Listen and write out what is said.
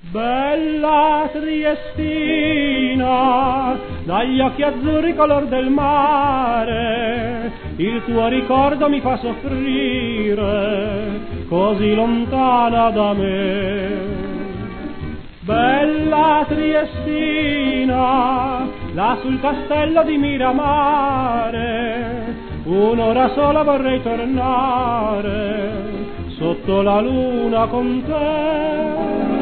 Bella Triestina, dagli occhi azzurri color del mare, il tuo ricordo mi fa soffrire, così lontana da me. Bella Triestina, là sul castello di Miramare, un'ora sola vorrei tornare, sotto la luna con te.